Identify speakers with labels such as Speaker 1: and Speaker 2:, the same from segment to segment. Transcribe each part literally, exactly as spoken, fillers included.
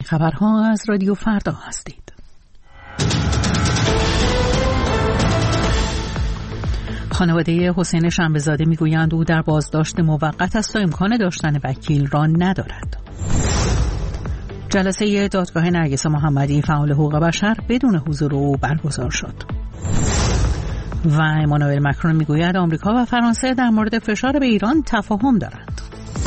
Speaker 1: خبرها از رادیو فردا هستید. خانواده حسین شنبه‌زاده میگویند او در بازداشت موقت است و امکان داشتن وکیل را ندارد. جلسه دادگاه نرگس محمدی فعال حقوق بشر بدون حضور او برگزار شد. و امانوئل مکرون میگوید آمریکا و فرانسه در مورد فشار به ایران تفاهم دارند.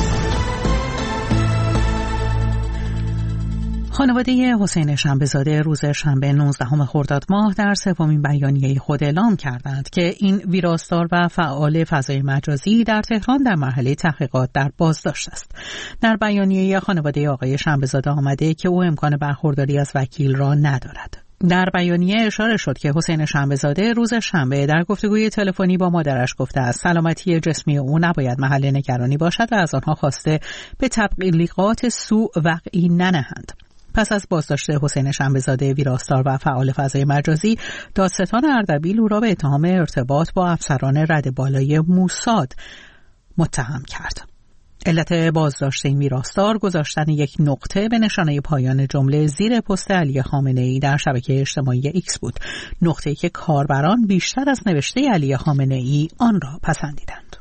Speaker 1: خانواده حسین شنبه‌زاده روز شنبه نوزدهم خرداد ماه در سومین بیانیه خود اعلام کردند که این ویراستار و فعال فضای مجازی در تهران در مرحله تحقیقات در بازداشت است. در بیانیه خانواده آقای شنبه‌زاده آمده که او امکان برخورداری از وکیل را ندارد. در بیانیه اشاره شد که حسین شنبه‌زاده روز شنبه در گفتگوی تلفنی با مادرش گفته است سلامتی جسمی او نباید محل نگرانی باشد و از آنها خواسته به تبلیغات سوء وقعی ننهند. پس از بازداشت حسین شنبه‌زاده ویراستار و فعال فضای مجازی، دادستان اردبیل او را به اتهام ارتباط با افسران رد بالای موساد متهم کرد. علت بازداشت این ویراستار گذاشتن یک نقطه به نشانه پایان جمله زیر پست علی خامنه‌ای در شبکه اجتماعی ایکس بود، نقطه‌ای که کاربران بیشتر از نوشته علی خامنه‌ای آن را پسندیدند.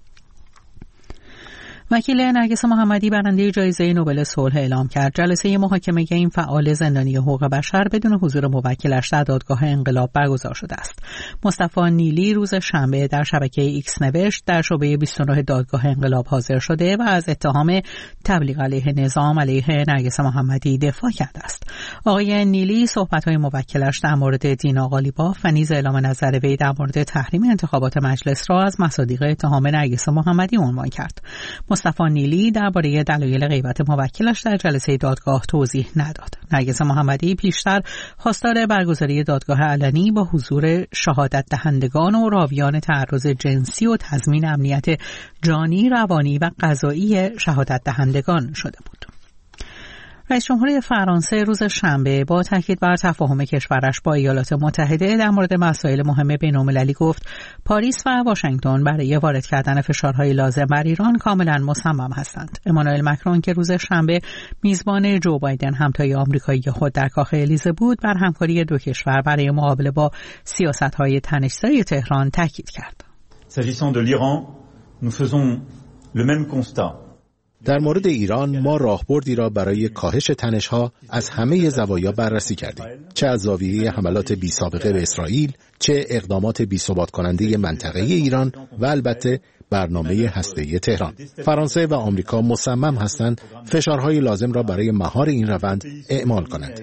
Speaker 1: وکیل نرگس محمدی برنده جایزه نوبل صلح اعلام کرد جلسه محاکمه این فعال زندانی حقوق بشر بدون حضور موکلش در دادگاه انقلاب برگزار شده است. مصطفی نیلی روز شنبه در شبکه ایکس نوشت در شعبه بیست و نه دادگاه انقلاب حاضر شده و از اتهام تبلیغ علیه نظام علیه نرگس محمدی دفاع کرده است. آقای نیلی صحبت‌های موکلش در مورد دینا قالیباف و نیز اعلام نظر وی در مورد تحریم انتخابات مجلس را از مصادیق اتهام نرگس محمدی عنوان کرد. مصطفی نیلی درباره دلایل غیبت موکلش در جلسه دادگاه توضیح نداد. نرگس محمدی پیشتر خواستار برگزاری دادگاه علنی با حضور شهادت دهندگان و راویان تعرض جنسی و تضمین امنیت جانی، روانی و قضایی شهادت دهندگان شده بود. رئیس جمهوری فرانسه روز شنبه با تاکید بر تفاهم کشورش با ایالات متحده در مورد مسائل مهم بین‌المللی گفت پاریس و واشنگتن برای وارد کردن فشارهای لازم بر ایران کاملا مصمم هستند. امانوئل مکرون که روز شنبه میزبان جو بایدن همتای آمریکایی خود در کاخ الیزه بود، بر همکاری دو کشور برای مقابله با سیاست‌های تنش‌زای تهران تاکید کرد.
Speaker 2: S'agissant de l'Iran, nous faisons le même constat.
Speaker 3: در مورد ایران ما راهبردی را برای کاهش تنش‌ها از همه زوایا بررسی کردیم، چه از زاویه حملات بی سابقه به اسرائیل، چه اقدامات بی ثبات کننده منطقه ایران و البته برنامه هسته‌ای تهران. فرانسه و آمریکا مصمم هستند فشارهای لازم را برای مهار این روند اعمال کنند.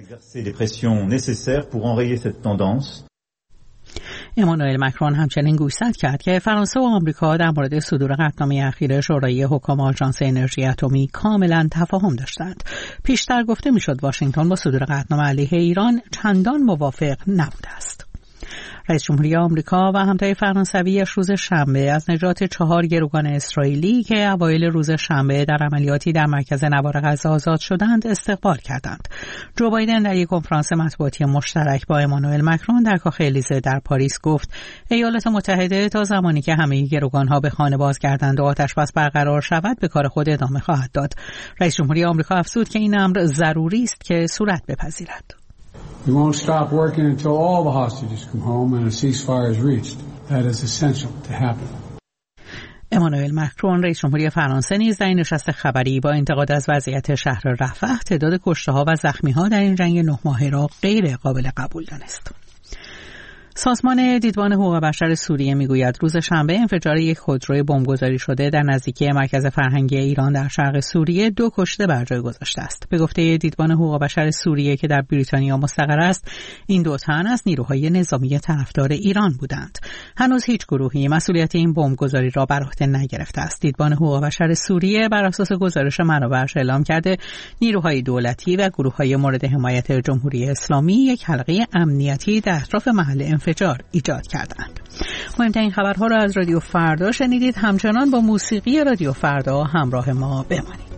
Speaker 1: امانوئل مکرون همچنین گوشزد کرد که فرانسه و آمریکا در مورد صدور قطعنامه اخیر شورای حکام آژانس انرژی اتمی کاملا تفاهم داشتند. پیشتر گفته میشد واشنگتن با صدور قطعنامه علیه ایران چندان موافق نبوده است. رئیس جمهوری آمریکا و همتای فرانسویش روز شنبه از نجات چهار گروگان اسرائیلی که اوایل روز شنبه در عملیاتی در مرکز نوار غزه آزاد شدند استقبال کردند. جو بایدن در یک کنفرانس مطبوعاتی مشترک با امانوئل مکرون در کاخ الیزه در پاریس گفت ایالات متحده تا زمانی که همه گروگانها به خانه بازگردند و آتشبس برقرار شود به کار خود ادامه خواهد داد. رئیس جمهوری آمریکا افزود که این امر ضروری است که صورت بپذیرد.
Speaker 4: We won't stop working until all the hostages come home and a ceasefire is reached. That is essential to happen.
Speaker 1: امانوئل مکرون رئیس جمهوری فرانسه نیز در این نشست خبری با انتقاد از وضعیت شهر رفح تعداد کشته‌ها و زخمی‌ها در این جنگ نه ماهه را غیر قابل قبول دانست. سازمان دیدبان حقوق بشر سوریه میگوید روز شنبه انفجار یک خودروی بمبگذاری شده در نزدیکی مرکز فرهنگی ایران در شرق سوریه دو کشته بر جای گذاشته است. به گفته دیدبان حقوق بشر سوریه که در بریتانیا مستقر است، این دو تن از نیروهای نظامی طرفدار ایران بودند. هنوز هیچ گروهی مسئولیت این بمبگذاری را بر عهده نگرفته است. دیدبان حقوق بشر سوریه بر اساس گزارش منابعش اعلام کرده نیروهای دولتی و گروه‌های مورد حمایت جمهوری اسلامی یک حلقه امنیتی در اطراف محل انفجار ایجاد کردند. مهمترین خبرها را از رادیو فردا شنیدید. همچنان با موسیقی رادیو فردا همراه ما بمانید.